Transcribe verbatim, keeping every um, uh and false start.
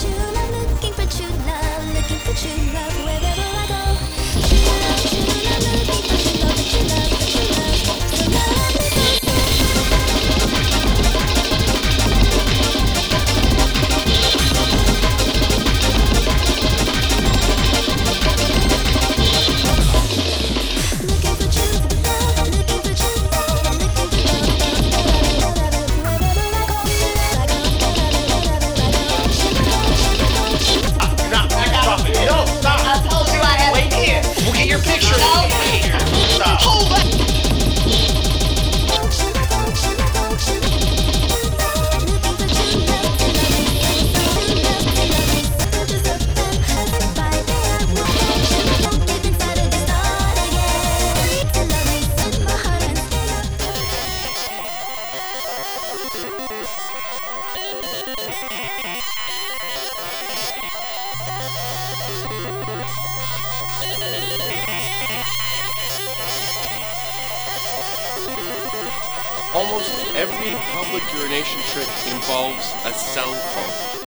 true love, looking for true love, looking for true love wherever I go. True love, true love, looking for true love, for true love, for true love. So love me looking for true love, looking for true love, looking for love, love, love, love, wherever I go. I go, wherever I go. Sugar, sugar, sugar. Stop, stop it. No, stop. I told you I had. Wait here. We'll get your picture. No. Wait here. Stop. Hold that. Almost every public urination trick involves a cell phone.